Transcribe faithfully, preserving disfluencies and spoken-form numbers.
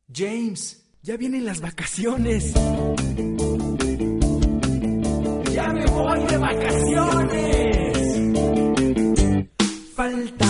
James, ya vienen las vacaciones. ¡Ya me voy de vacaciones! Falta